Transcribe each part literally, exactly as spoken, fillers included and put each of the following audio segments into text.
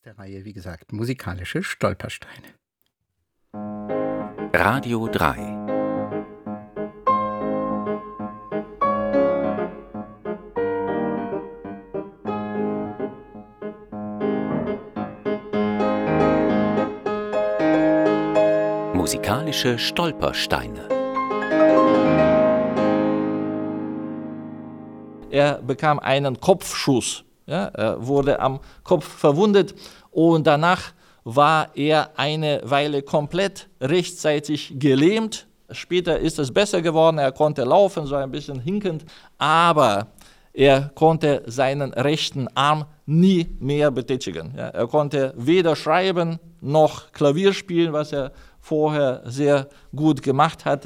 der Reihe, wie gesagt, musikalische Stolpersteine. Radio drei. Musikalische Stolpersteine. Er bekam einen Kopfschuss, ja, er wurde am Kopf verwundet und danach war er eine Weile komplett rechtzeitig gelähmt. Später ist es besser geworden, er konnte laufen, so ein bisschen hinkend, aber er konnte seinen rechten Arm nie mehr betätigen. Ja, er konnte weder schreiben noch Klavier spielen, was er vorher sehr gut gemacht hat.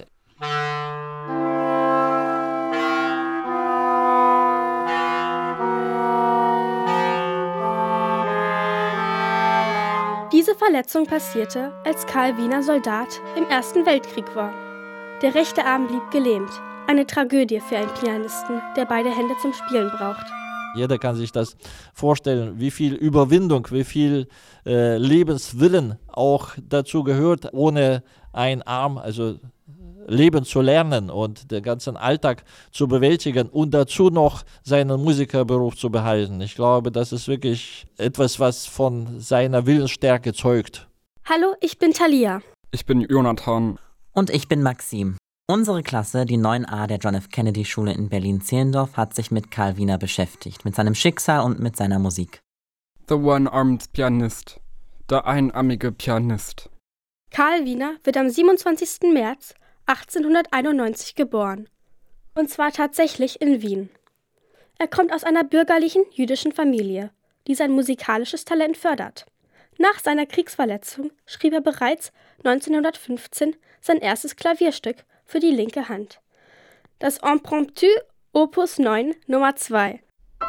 Diese Verletzung passierte, als Karl Wiener Soldat im Ersten Weltkrieg war. Der rechte Arm blieb gelähmt. Eine Tragödie für einen Pianisten, der beide Hände zum Spielen braucht. Jeder kann sich das vorstellen, wie viel Überwindung, wie viel äh, Lebenswillen auch dazu gehört, ohne einen Arm, also leben zu lernen und den ganzen Alltag zu bewältigen und dazu noch seinen Musikerberuf zu behalten. Ich glaube, das ist wirklich etwas, was von seiner Willensstärke zeugt. Hallo, ich bin Thalia. Ich bin Jonathan. Und ich bin Maxim. Unsere Klasse, die neun a der John F. Kennedy Schule in Berlin-Zehlendorf, hat sich mit Karl Wiener beschäftigt, mit seinem Schicksal und mit seiner Musik. The One-Armed Pianist. Der einarmige Pianist. Karl Wiener wird am siebenundzwanzigsten März achtzehnhunderteinundneunzig geboren. Und zwar tatsächlich in Wien. Er kommt aus einer bürgerlichen jüdischen Familie, die sein musikalisches Talent fördert. Nach seiner Kriegsverletzung schrieb er bereits neunzehnhundertfünfzehn sein erstes Klavierstück für die linke Hand. Das Impromptu Opus neun Nummer zwei.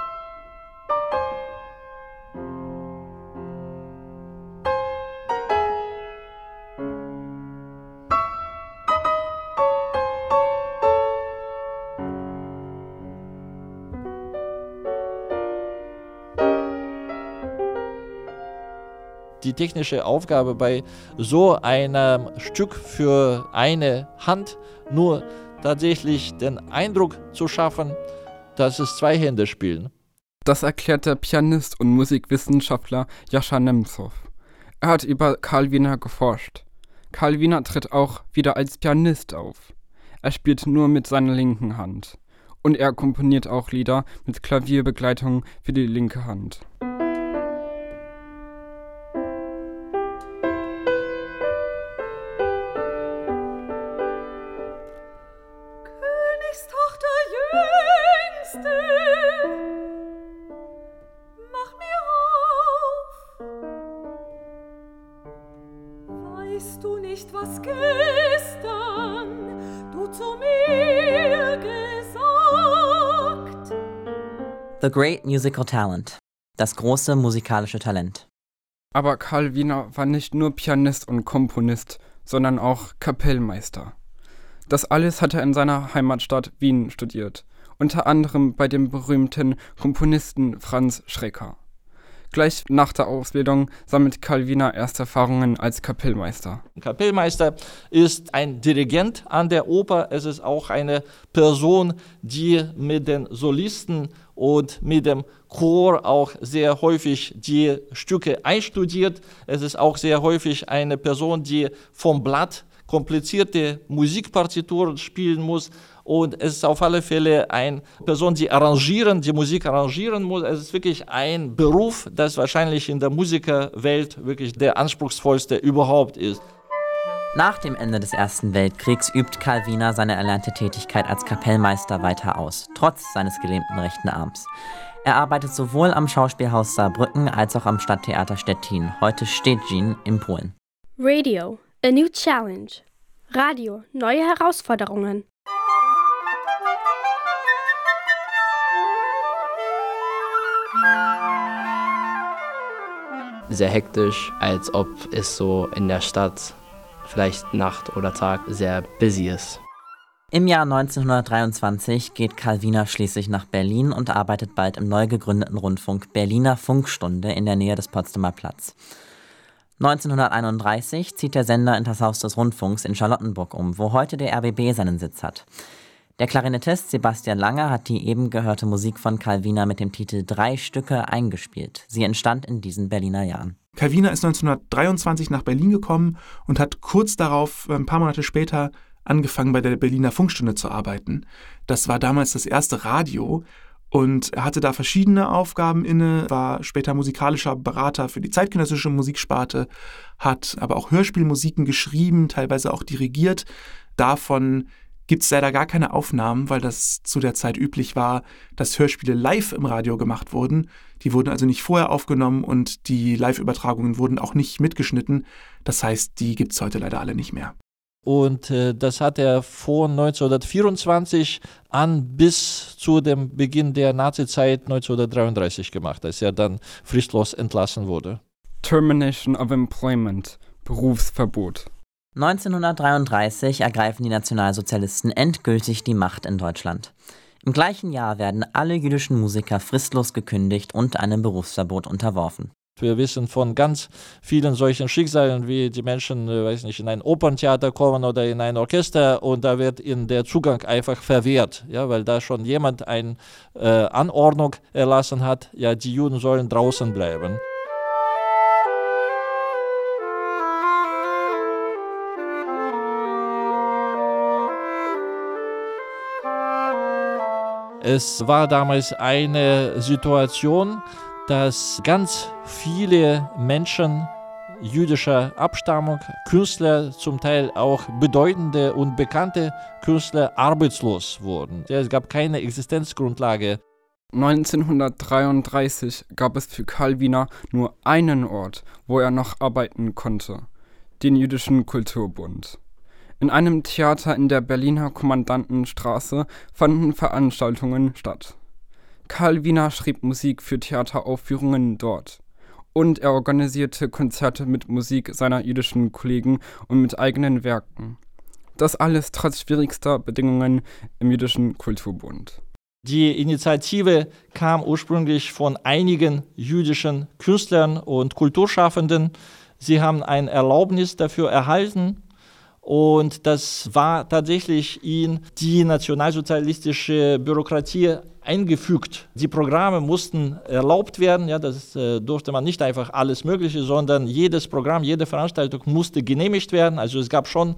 Die technische Aufgabe bei so einem Stück für eine Hand nur tatsächlich den Eindruck zu schaffen, dass es zwei Hände spielen. Das erklärt der Pianist und Musikwissenschaftler Jascha Nemzow. Er hat über Karl Wiener geforscht. Karl Wiener tritt auch wieder als Pianist auf. Er spielt nur mit seiner linken Hand. Und er komponiert auch Lieder mit Klavierbegleitung für die linke Hand. Weißt du nicht, was gestern du zu mir gesagt? The Great Musical Talent. Das große musikalische Talent. Aber Karl Wiener war nicht nur Pianist und Komponist, sondern auch Kapellmeister. Das alles hat er in seiner Heimatstadt Wien studiert, unter anderem bei dem berühmten Komponisten Franz Schreker. Gleich nach der Ausbildung sammelt Karl Wiener erste Erfahrungen als Kapellmeister. Ein Kapellmeister ist ein Dirigent an der Oper. Es ist auch eine Person, die mit den Solisten und mit dem Chor auch sehr häufig die Stücke einstudiert. Es ist auch sehr häufig eine Person, die vom Blatt komplizierte Musikpartituren spielen muss. Und es ist auf alle Fälle eine Person, die arrangieren, die Musik arrangieren muss. Es ist wirklich ein Beruf, das wahrscheinlich in der Musikerwelt wirklich der anspruchsvollste überhaupt ist. Nach dem Ende des Ersten Weltkriegs übt Karl Wiener seine erlernte Tätigkeit als Kapellmeister weiter aus, trotz seines gelähmten rechten Arms. Er arbeitet sowohl am Schauspielhaus Saarbrücken als auch am Stadttheater Stettin, heute Szczecin in Polen. Radio, a new challenge. Radio, neue Herausforderungen. Sehr hektisch, als ob es so in der Stadt vielleicht Nacht oder Tag sehr busy ist. Im Jahr neunzehnhundertdreiundzwanzig geht Karl Wiener schließlich nach Berlin und arbeitet bald im neu gegründeten Rundfunk Berliner Funkstunde in der Nähe des Potsdamer Platz. neunzehnhunderteinunddreißig zieht der Sender in das Haus des Rundfunks in Charlottenburg um, wo heute der R B B seinen Sitz hat. Der Klarinettist Sebastian Langer hat die eben gehörte Musik von Karl Wiener mit dem Titel Drei Stücke eingespielt. Sie entstand in diesen Berliner Jahren. Karl Wiener ist neunzehnhundertdreiundzwanzig nach Berlin gekommen und hat kurz darauf, ein paar Monate später, angefangen bei der Berliner Funkstunde zu arbeiten. Das war damals das erste Radio und er hatte da verschiedene Aufgaben inne, war später musikalischer Berater für die zeitgenössische Musiksparte, hat aber auch Hörspielmusiken geschrieben, teilweise auch dirigiert. Davon gibt es leider gar keine Aufnahmen, weil das zu der Zeit üblich war, dass Hörspiele live im Radio gemacht wurden. Die wurden also nicht vorher aufgenommen und die Live-Übertragungen wurden auch nicht mitgeschnitten. Das heißt, die gibt es heute leider alle nicht mehr. Und äh, das hat er von neunzehnhundertvierundzwanzig an bis zu dem Beginn der Nazizeit neunzehnhundertdreiunddreißig gemacht, als er dann fristlos entlassen wurde. Termination of Employment, Berufsverbot. neunzehnhundertdreiunddreißig ergreifen die Nationalsozialisten endgültig die Macht in Deutschland. Im gleichen Jahr werden alle jüdischen Musiker fristlos gekündigt und einem Berufsverbot unterworfen. Wir wissen von ganz vielen solchen Schicksalen, wie die Menschen, äh, weiß nicht, in ein Operntheater kommen oder in ein Orchester und da wird ihnen der Zugang einfach verwehrt, ja, weil da schon jemand eine äh, Anordnung erlassen hat, ja, die Juden sollen draußen bleiben. Es war damals eine Situation, dass ganz viele Menschen jüdischer Abstammung, Künstler, zum Teil auch bedeutende und bekannte Künstler, arbeitslos wurden. Es gab keine Existenzgrundlage. neunzehnhundertdreiunddreißig gab es für Karl Wiener nur einen Ort, wo er noch arbeiten konnte, den Jüdischen Kulturbund. In einem Theater in der Berliner Kommandantenstraße fanden Veranstaltungen statt. Karl Wiener schrieb Musik für Theateraufführungen dort. Und er organisierte Konzerte mit Musik seiner jüdischen Kollegen und mit eigenen Werken. Das alles trotz schwierigster Bedingungen im Jüdischen Kulturbund. Die Initiative kam ursprünglich von einigen jüdischen Künstlern und Kulturschaffenden. Sie haben ein Erlaubnis dafür erhalten. Und das war tatsächlich in die nationalsozialistische Bürokratie eingefügt. Die Programme mussten erlaubt werden, ja, das äh, durfte man nicht einfach alles Mögliche, sondern jedes Programm, jede Veranstaltung musste genehmigt werden. Also es gab schon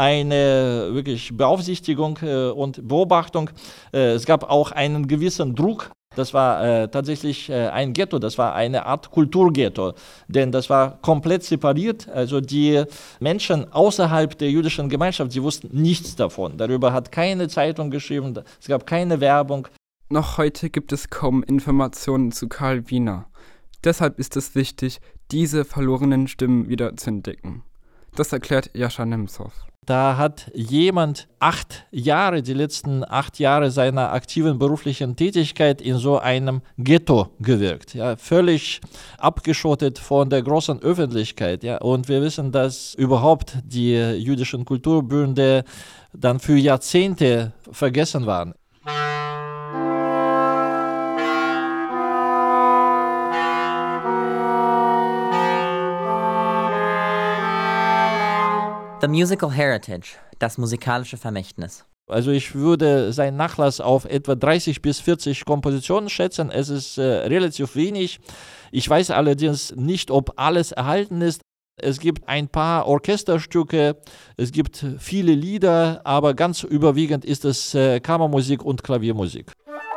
eine wirklich Beaufsichtigung äh, und Beobachtung. Äh, es gab auch einen gewissen Druck. Das war äh, tatsächlich äh, ein Ghetto, das war eine Art Kulturghetto, denn das war komplett separiert. Also die Menschen außerhalb der jüdischen Gemeinschaft, sie wussten nichts davon. Darüber hat keine Zeitung geschrieben, es gab keine Werbung. Noch heute gibt es kaum Informationen zu Karl Wiener. Deshalb ist es wichtig, diese verlorenen Stimmen wieder zu entdecken. Das erklärt Jascha Nemzow. Da hat jemand acht Jahre, die letzten acht Jahre seiner aktiven beruflichen Tätigkeit in so einem Ghetto gewirkt, ja, völlig abgeschottet von der großen Öffentlichkeit. Ja. Und wir wissen, dass überhaupt die jüdischen Kulturbünde dann für Jahrzehnte vergessen waren. The Musical Heritage, das musikalische Vermächtnis. Also ich würde seinen Nachlass auf etwa dreißig bis vierzig Kompositionen schätzen. Es ist äh, relativ wenig. Ich weiß allerdings nicht, ob alles erhalten ist. Es gibt ein paar Orchesterstücke, es gibt viele Lieder, aber ganz überwiegend ist es äh, Kammermusik und Klaviermusik.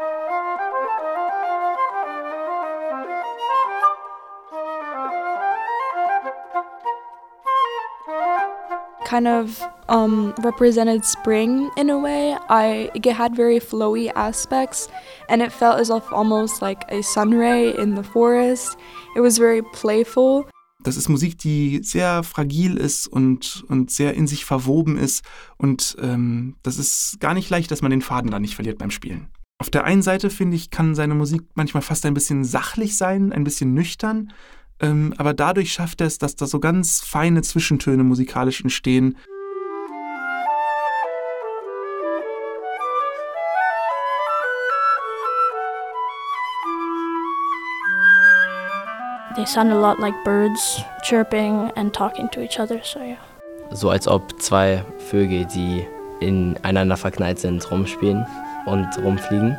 Kind of um, represented spring in a way. I it had very flowy aspects, and it felt as if almost like a sunray in the forest. It was very playful. Das ist Musik, die sehr fragil ist und, und sehr in sich verwoben ist. Und ähm, das ist gar nicht leicht, dass man den Faden da nicht verliert beim Spielen. Auf der einen Seite, finde ich, kann seine Musik manchmal fast ein bisschen sachlich sein, ein bisschen nüchtern. Ähm, aber dadurch schafft er es, dass da so ganz feine Zwischentöne musikalisch entstehen. They sound a lot like birds chirping and talking to each other, so yeah. So als ob zwei Vögel, die ineinander verknallt sind, rumspielen und rumfliegen.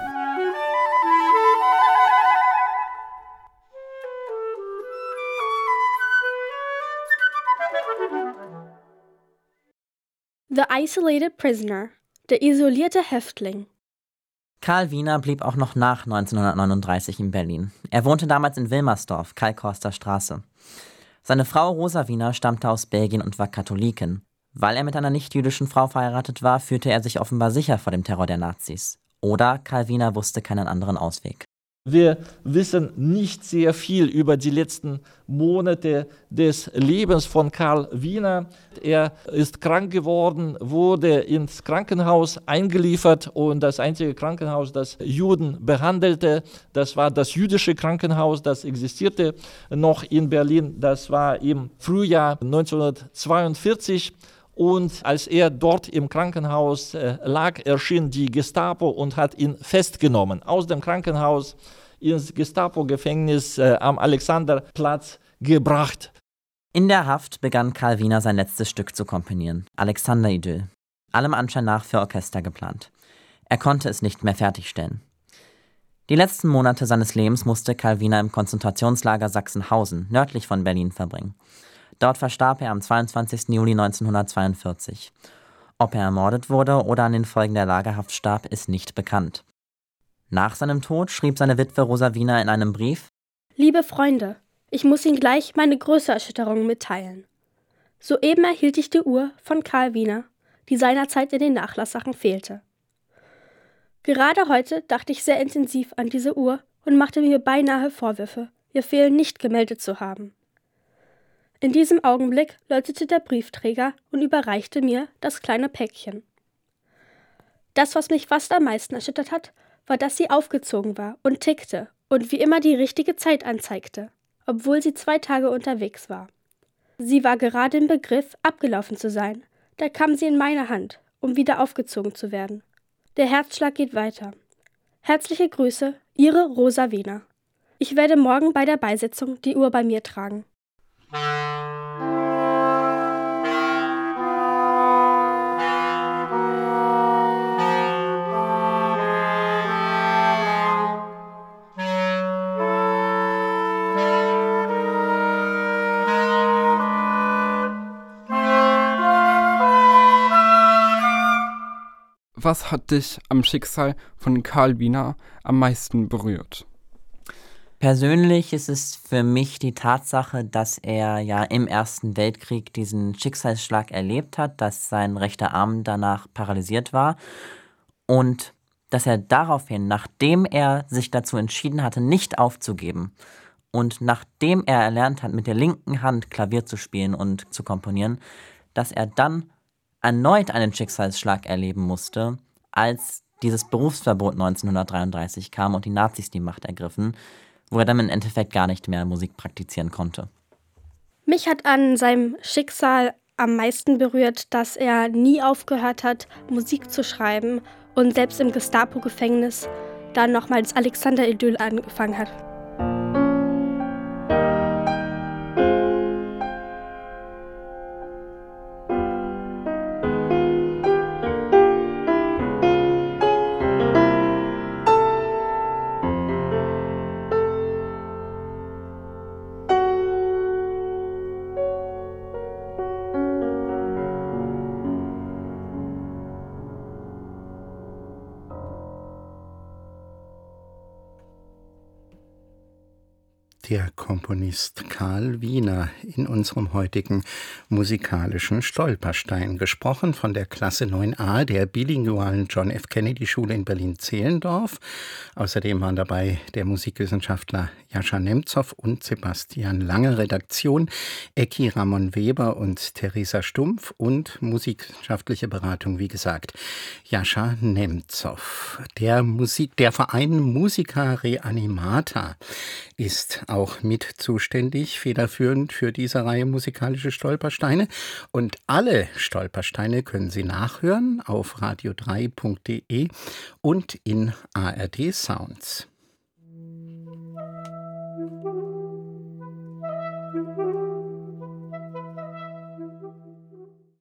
The Isolated Prisoner, der isolierte Häftling. Karl Wiener blieb auch noch nach neunzehnhundertneununddreißig in Berlin. Er wohnte damals in Wilmersdorf, Kalkhorster Straße. Seine Frau Rosa Wiener stammte aus Belgien und war Katholikin. Weil er mit einer nichtjüdischen Frau verheiratet war, fühlte er sich offenbar sicher vor dem Terror der Nazis. Oder Karl Wiener wusste keinen anderen Ausweg. Wir wissen nicht sehr viel über die letzten Monate des Lebens von Karl Wiener. Er ist krank geworden, wurde ins Krankenhaus eingeliefert und das einzige Krankenhaus, das Juden behandelte, das war das jüdische Krankenhaus, das existierte noch in Berlin. Das war im Frühjahr neunzehnhundertzweiundvierzig. Und als er dort im Krankenhaus äh, lag, erschien die Gestapo und hat ihn festgenommen. Aus dem Krankenhaus ins Gestapo-Gefängnis äh, am Alexanderplatz gebracht. In der Haft begann Karl Wiener sein letztes Stück zu komponieren, Alexander-Idyll. Allem Anschein nach für Orchester geplant. Er konnte es nicht mehr fertigstellen. Die letzten Monate seines Lebens musste Karl Wiener im Konzentrationslager Sachsenhausen, nördlich von Berlin, verbringen. Dort verstarb er am zweiundzwanzigsten Juli neunzehnhundertzweiundvierzig. Ob er ermordet wurde oder an den Folgen der Lagerhaft starb, ist nicht bekannt. Nach seinem Tod schrieb seine Witwe Rosa Wiener in einem Brief: Liebe Freunde, ich muss Ihnen gleich meine größte Erschütterung mitteilen. Soeben erhielt ich die Uhr von Karl Wiener, die seinerzeit in den Nachlasssachen fehlte. Gerade heute dachte ich sehr intensiv an diese Uhr und machte mir beinahe Vorwürfe, ihr Fehlen nicht gemeldet zu haben. In diesem Augenblick läutete der Briefträger und überreichte mir das kleine Päckchen. Das, was mich fast am meisten erschüttert hat, war, dass sie aufgezogen war und tickte und wie immer die richtige Zeit anzeigte, obwohl sie zwei Tage unterwegs war. Sie war gerade im Begriff, abgelaufen zu sein, da kam sie in meine Hand, um wieder aufgezogen zu werden. Der Herzschlag geht weiter. Herzliche Grüße, Ihre Rosa Wiener. Ich werde morgen bei der Beisetzung die Uhr bei mir tragen. Was hat dich am Schicksal von Karl Wiener am meisten berührt? Persönlich ist es für mich die Tatsache, dass er ja im Ersten Weltkrieg diesen Schicksalsschlag erlebt hat, dass sein rechter Arm danach paralysiert war und dass er daraufhin, nachdem er sich dazu entschieden hatte, nicht aufzugeben und nachdem er erlernt hat, mit der linken Hand Klavier zu spielen und zu komponieren, dass er dann erneut einen Schicksalsschlag erleben musste, als dieses Berufsverbot neunzehnhundertdreiunddreißig kam und die Nazis die Macht ergriffen, wo er dann im Endeffekt gar nicht mehr Musik praktizieren konnte. Mich hat an seinem Schicksal am meisten berührt, dass er nie aufgehört hat, Musik zu schreiben und selbst im Gestapo-Gefängnis dann nochmal das Alexander-Idyll angefangen hat. Der Komponist Karl Wiener in unserem heutigen musikalischen Stolperstein, gesprochen von der Klasse neun a der bilingualen John F. Kennedy Schule in Berlin-Zehlendorf. Außerdem waren dabei der Musikwissenschaftler Jascha Nemzow und Sebastian Lange, Redaktion Ecki Ramon Weber und Theresa Stumpf und musikwissenschaftliche Beratung, wie gesagt, Jascha Nemzow. Der Musik, der Verein Musica Reanimata ist auch mit zuständig, federführend für diese Reihe musikalische Stolpersteine. Und alle Stolpersteine können Sie nachhören auf radio drei punkt de und in A R D Sounds.